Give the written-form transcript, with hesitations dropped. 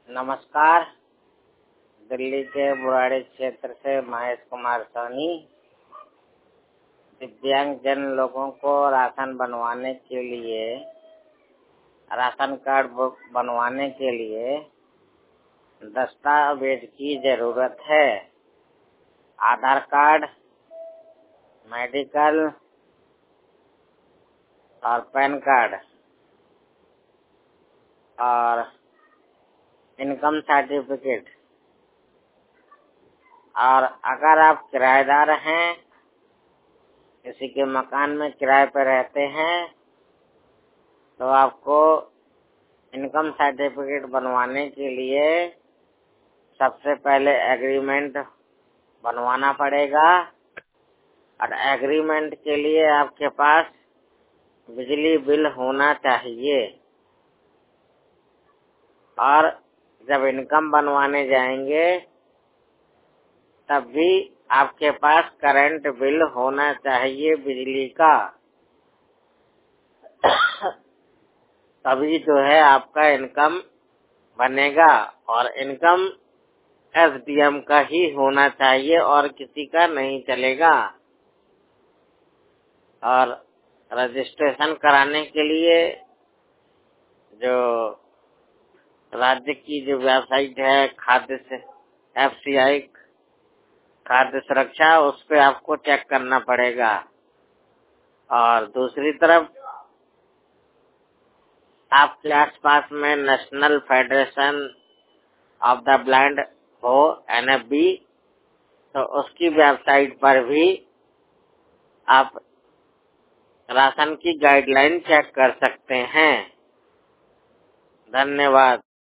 नमस्कार। दिल्ली के बुराड़ी क्षेत्र से महेश कुमार सोनी। दिव्यांगजन लोगों को राशन बनवाने के लिए, राशन कार्ड बनवाने के लिए दस्तावेज की जरूरत है। आधार कार्ड, मेडिकल और पैन कार्ड और इनकम सर्टिफिकेट। और अगर आप किराएदार हैं, किसी के मकान में किराए पर रहते हैं, तो आपको इनकम सर्टिफिकेट बनवाने के लिए सबसे पहले एग्रीमेंट बनवाना पड़ेगा। और एग्रीमेंट के लिए आपके पास बिजली बिल होना चाहिए। और जब इनकम बनवाने जाएंगे तब भी आपके पास करंट बिल होना चाहिए बिजली का। तभी जो है आपका इनकम बनेगा। और इनकम एसडीएम का ही होना चाहिए और किसी का नहीं चलेगा। और रजिस्ट्रेशन कराने के लिए जो राज्य की जो वेबसाइट है खाद्य से FCI खाद्य सुरक्षा, उस पे आपको चेक करना पड़ेगा। और दूसरी तरफ आपके आसपास में national federation of the blind हो, NFB, तो उसकी वेबसाइट पर भी आप राशन की गाइडलाइन चेक कर सकते हैं। धन्यवाद।